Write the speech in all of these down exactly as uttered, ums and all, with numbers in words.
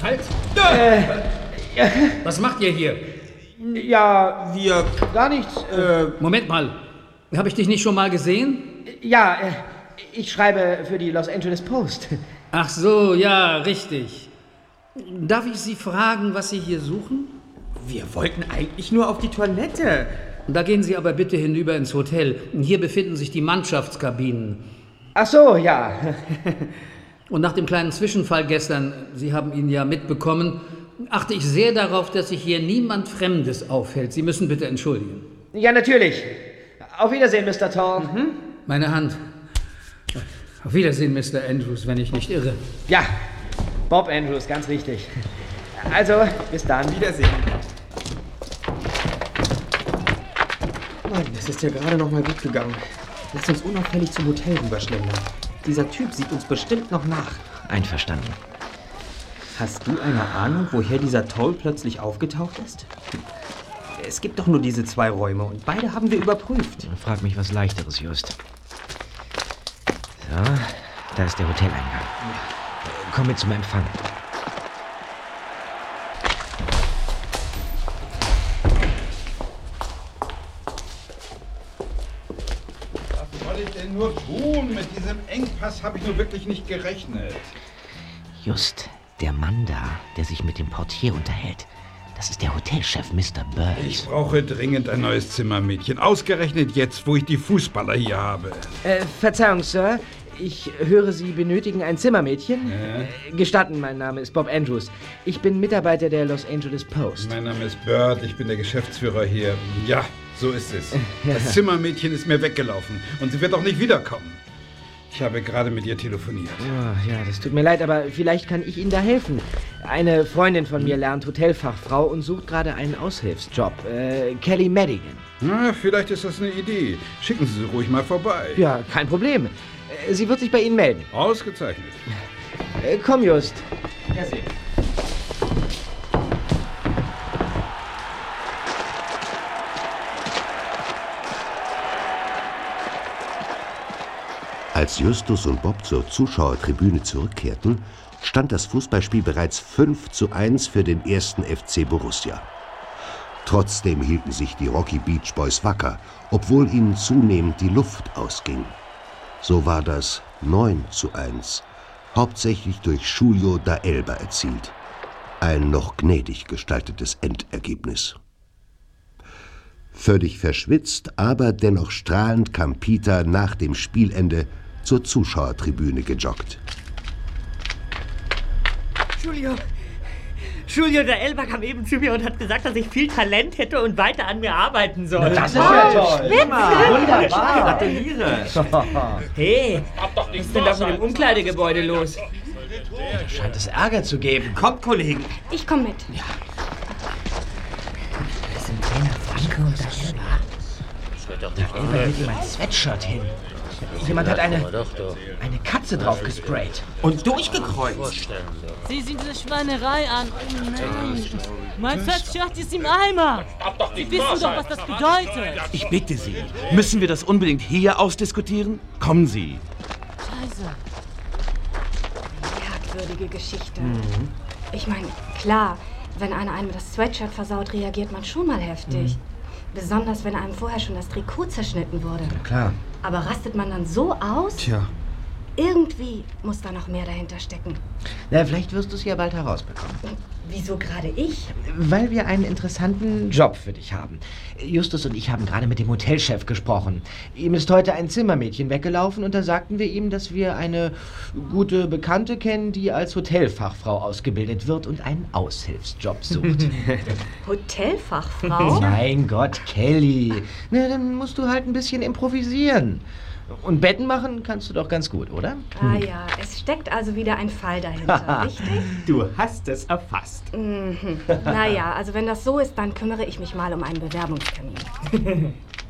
Halt! Äh, ja. Was macht ihr hier? Ja, wir... Gar nichts. Äh, Moment mal. Habe ich dich nicht schon mal gesehen? Ja, äh, ich schreibe für die Los Angeles Post. Ach so, ja, richtig. Darf ich Sie fragen, was Sie hier suchen? Wir wollten eigentlich nur auf die Toilette. Da gehen Sie aber bitte hinüber ins Hotel. Hier befinden sich die Mannschaftskabinen. Ach so, ja. Und nach dem kleinen Zwischenfall gestern, Sie haben ihn ja mitbekommen, achte ich sehr darauf, dass sich hier niemand Fremdes aufhält. Sie müssen bitte entschuldigen. Ja, natürlich. Auf Wiedersehen, Mister Tall. Mhm. Meine Hand. Auf Wiedersehen, Mister Andrews, wenn ich nicht irre. Ja, Bob Andrews, ganz richtig. Also, bis dann. Wiedersehen. Mann, das ist ja gerade noch mal gut gegangen. Lass uns unauffällig zum Hotel rüberschlendern. Dieser Typ sieht uns bestimmt noch nach. Einverstanden. Hast du eine Ahnung, woher dieser Toll plötzlich aufgetaucht ist? Es gibt doch nur diese zwei Räume und beide haben wir überprüft. Frag mich was Leichteres, Just. So, da ist der Hoteleingang. Komm mit zum Empfang. Was soll ich denn nur tun? Mit diesem Engpass habe ich nur wirklich nicht gerechnet. Just, der Mann da, der sich mit dem Portier unterhält. Das ist der Hotelchef, Mister Burns. Ich brauche dringend ein neues Zimmermädchen. Ausgerechnet jetzt, wo ich die Fußballer hier habe. Äh, Verzeihung, Sir. Ich höre, Sie benötigen ein Zimmermädchen. Ja. Gestatten, mein Name ist Bob Andrews. Ich bin Mitarbeiter der Los Angeles Post. Mein Name ist Bird, ich bin der Geschäftsführer hier. Ja, so ist es. Das Zimmermädchen ist mir weggelaufen und sie wird auch nicht wiederkommen. Ich habe gerade mit ihr telefoniert. Oh, ja, das tut mir leid, aber vielleicht kann ich Ihnen da helfen. Eine Freundin von mir lernt Hotelfachfrau und sucht gerade einen Aushilfsjob. Äh, Kelly Madigan. Na, vielleicht ist das eine Idee. Schicken Sie sie ruhig mal vorbei. Ja, kein Problem. Äh, sie wird sich bei Ihnen melden. Ausgezeichnet. Äh, komm, Just. Ja, sehen. Als Justus und Bob zur Zuschauertribüne zurückkehrten, stand das Fußballspiel bereits fünf zu eins für den ersten F C Borussia. Trotzdem hielten sich die Rocky Beach Boys wacker, obwohl ihnen zunehmend die Luft ausging. So war das neun zu eins, hauptsächlich durch Julio da Elba erzielt. Ein noch gnädig gestaltetes Endergebnis. Völlig verschwitzt, aber dennoch strahlend kam Peter nach dem Spielende zur Zuschauertribüne gejoggt. Julio, Julio da Elba kam eben zu mir und hat gesagt, dass ich viel Talent hätte und weiter an mir arbeiten soll. Das ist ja toll. Wunderbar. Gratuliere. Hey, was ist denn da von dem Umkleidegebäude los? Da scheint es Ärger zu geben. Kommt, Kollegen. Ich komme mit. Ja. Das sind Trainer Franke und da Elba. Da Elba hält ihm ein Sweatshirt hin. Jemand hat eine, eine Katze drauf gesprayt. Und durchgekreuzt. Sieh sie diese Schweinerei an. Oh nein. Mein Sweatshirt ist im Eimer. Sie wissen doch, was das bedeutet. Ich bitte Sie, müssen wir das unbedingt hier ausdiskutieren? Kommen Sie. Scheiße. Merkwürdige Geschichte. Mhm. Ich meine, klar, wenn einer einem das Sweatshirt versaut, reagiert man schon mal heftig. Mhm. Besonders, wenn einem vorher schon das Trikot zerschnitten wurde. Ja, klar. Aber rastet man dann so aus? Tja. Irgendwie muss da noch mehr dahinter stecken. Na, vielleicht wirst du es ja bald herausbekommen. Wieso gerade ich? Weil wir einen interessanten Job für dich haben. Justus und ich haben gerade mit dem Hotelchef gesprochen. Ihm ist heute ein Zimmermädchen weggelaufen und da sagten wir ihm, dass wir eine gute Bekannte kennen, die als Hotelfachfrau ausgebildet wird und einen Aushilfsjob sucht. Hotelfachfrau? Mein Gott, Kelly. Na, dann musst du halt ein bisschen improvisieren. Und Betten machen kannst du doch ganz gut, oder? Ah ja, es steckt also wieder ein Fall dahinter, richtig? Du hast es erfasst. Mhm. Naja, also wenn das so ist, dann kümmere ich mich mal um einen Bewerbungstermin.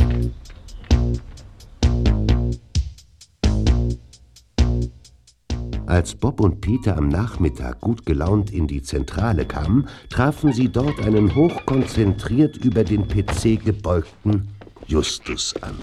Als Bob und Peter am Nachmittag gut gelaunt in die Zentrale kamen, trafen sie dort einen hochkonzentriert über den P C gebeugten Justus an.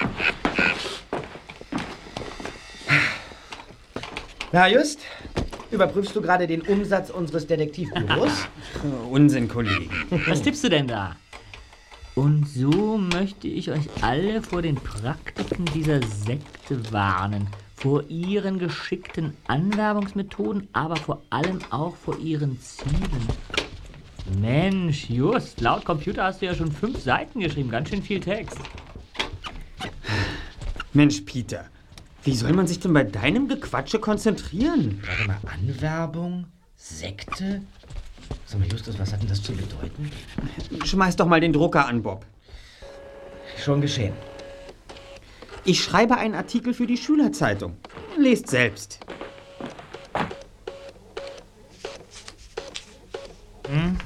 Na, Just, Überprüfst du gerade den Umsatz unseres Detektivbüros? Unsinn, Kollegen. Was tippst du denn da? Und so möchte ich euch alle vor den Praktiken dieser Sekte warnen. Vor ihren geschickten Anwerbungsmethoden, aber vor allem auch vor ihren Zielen. Mensch, Just, laut Computer hast du ja schon fünf Seiten geschrieben. Ganz schön viel Text. Mensch, Peter, wie soll man sich denn bei deinem Gequatsche konzentrieren? Warte mal, Anwerbung? Sekte? Sag mal, Justus, was hat denn das zu bedeuten? Schmeiß doch mal den Drucker an, Bob. Schon geschehen. Ich schreibe einen Artikel für die Schülerzeitung. Lest selbst. Hm?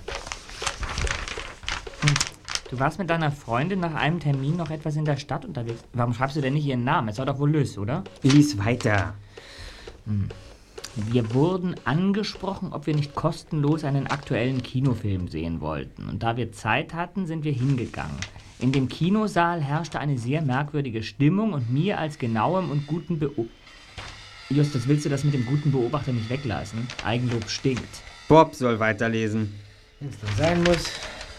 Du warst mit deiner Freundin nach einem Termin noch etwas in der Stadt unterwegs. Warum schreibst du denn nicht ihren Namen? Es war doch wohl Lys, oder? Lies weiter. Hm. Wir wurden angesprochen, ob wir nicht kostenlos einen aktuellen Kinofilm sehen wollten. Und da wir Zeit hatten, sind wir hingegangen. In dem Kinosaal herrschte eine sehr merkwürdige Stimmung und mir als genauem und guten Beobachter... Justus, willst du das mit dem guten Beobachter nicht weglassen? Eigenlob stinkt. Bob soll weiterlesen. Wenn es dann sein muss.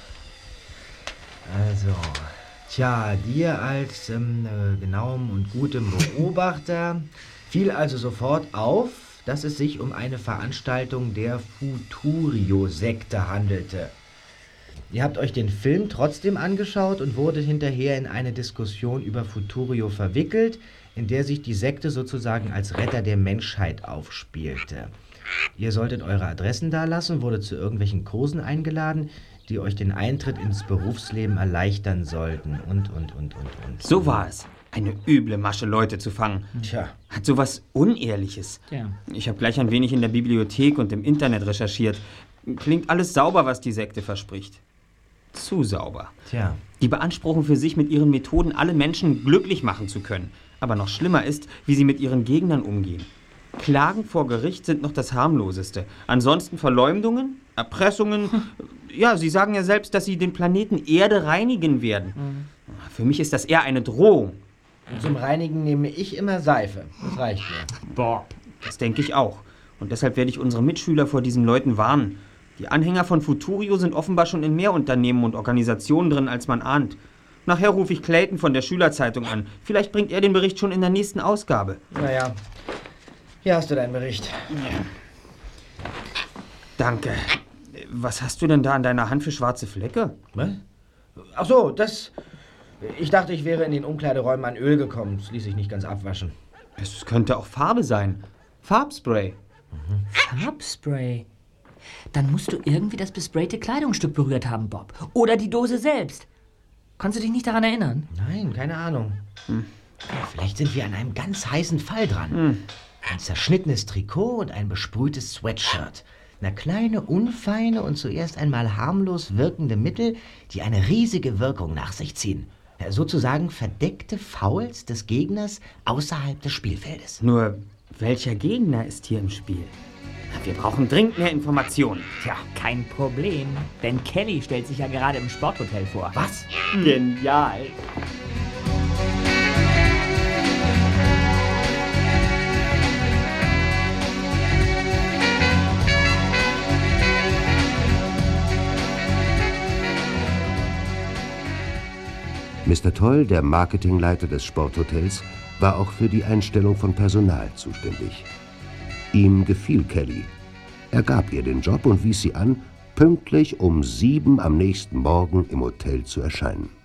Also, tja, dir als ähm, äh, genauem und gutem Beobachter fiel also sofort auf, dass es sich um eine Veranstaltung der Futurio-Sekte handelte. Ihr habt euch den Film trotzdem angeschaut und wurdet hinterher in eine Diskussion über Futurio verwickelt, in der sich die Sekte sozusagen als Retter der Menschheit aufspielte. Ihr solltet eure Adressen dalassen, wurdet zu irgendwelchen Kursen eingeladen, die euch den Eintritt ins Berufsleben erleichtern sollten und, und, und, und, und. So war es. Eine üble Masche, Leute zu fangen. Tja. Hat sowas Unehrliches. Ja. Ich habe gleich ein wenig in der Bibliothek und im Internet recherchiert. Klingt alles sauber, was die Sekte verspricht. Zu sauber. Tja. Die beanspruchen für sich, mit ihren Methoden alle Menschen glücklich machen zu können. Aber noch schlimmer ist, wie sie mit ihren Gegnern umgehen. Klagen vor Gericht sind noch das harmloseste. Ansonsten Verleumdungen, Erpressungen. Ja, sie sagen ja selbst, dass sie den Planeten Erde reinigen werden. Mhm. Für mich ist das eher eine Drohung. Und zum Reinigen nehme ich immer Seife. Das reicht mir. Boah, das denke ich auch. Und deshalb werde ich unsere Mitschüler vor diesen Leuten warnen. Die Anhänger von Futurio sind offenbar schon in mehr Unternehmen und Organisationen drin, als man ahnt. Nachher rufe ich Clayton von der Schülerzeitung an. Vielleicht bringt er den Bericht schon in der nächsten Ausgabe. Naja, hier hast du deinen Bericht. Ja. Danke. Was hast du denn da an deiner Hand für schwarze Flecke? Was? Ach so, das... Ich dachte, ich wäre in den Umkleideräumen an Öl gekommen. Das ließ sich nicht ganz abwaschen. Es könnte auch Farbe sein. Farbspray. Mhm. Farbspray? Dann musst du irgendwie das besprayte Kleidungsstück berührt haben, Bob. Oder die Dose selbst. Kannst du dich nicht daran erinnern? Nein, keine Ahnung. Hm. Vielleicht sind wir an einem ganz heißen Fall dran. Hm. Ein zerschnittenes Trikot und ein besprühtes Sweatshirt. Na, kleine, unfeine und zuerst einmal harmlos wirkende Mittel, die eine riesige Wirkung nach sich ziehen. Ja, sozusagen verdeckte Fouls des Gegners außerhalb des Spielfeldes. Nur, welcher Gegner ist hier im Spiel? Wir brauchen dringend mehr Informationen. Tja, kein Problem. Denn Kelly stellt sich ja gerade im Sporthotel vor. Was? Genial. Mister Toll, der Marketingleiter des Sporthotels, war auch für die Einstellung von Personal zuständig. Ihm gefiel Kelly. Er gab ihr den Job und wies sie an, pünktlich um sieben am nächsten Morgen im Hotel zu erscheinen.